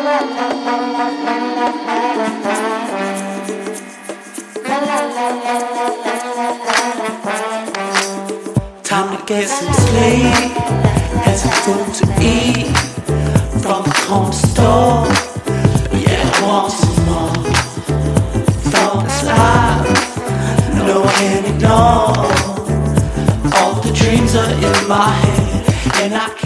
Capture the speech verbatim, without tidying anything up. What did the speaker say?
Time to get some sleep and some food to eat from the corner store. Yeah, I want some more from this life. No, I can't ignore. All the dreams are in my head, and I can't.